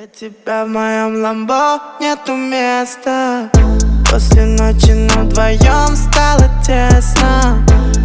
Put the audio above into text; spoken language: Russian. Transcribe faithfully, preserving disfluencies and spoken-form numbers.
Для тебя в моем ламбо нету места. После ночи нам вдвоем стало тесно.